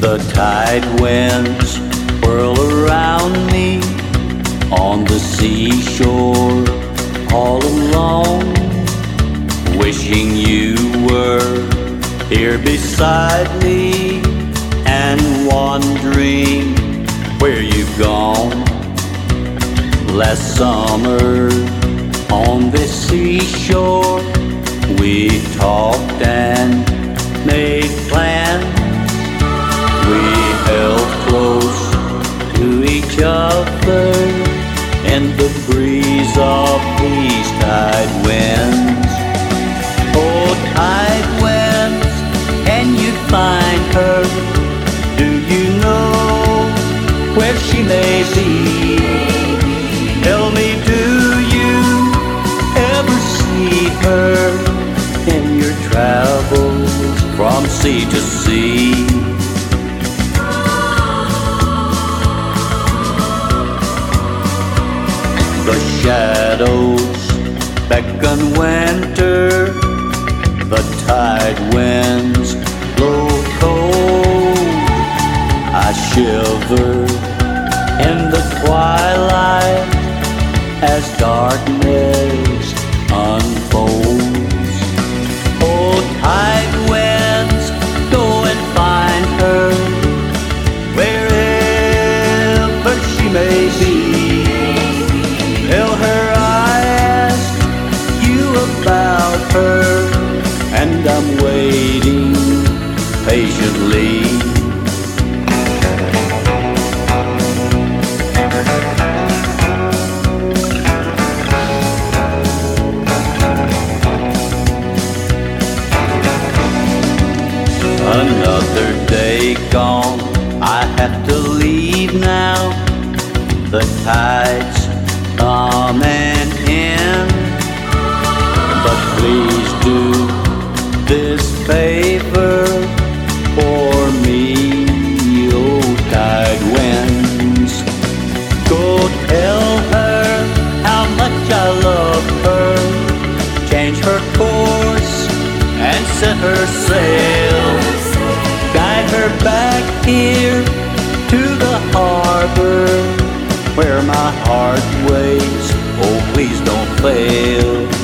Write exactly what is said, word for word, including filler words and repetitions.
The tide winds whirl around me on the seashore all alone, wishing you were here beside me and wondering where you've gone. Last summer on this seashore we talked and made plans. We held close to each other in the breeze of these tide winds. Oh, tide winds, can you find her? Do you know where she may be? Tell me, do you ever see her in your travels from sea to sea? The shadows beckon winter, the tide winds blow cold. I shiver in the twilight as darkness unfolds. Oh, tide winds, go and find her wherever she may be. Tell her I asked you about her, and I'm waiting patiently. Another day gone, I have to leave now. The tide's coming in, but please do this favor for me, oh tide winds. Go tell her how much I love her, change her course and set her sail. Guide her back here to the harbor where my heart waits. Oh, please don't fail.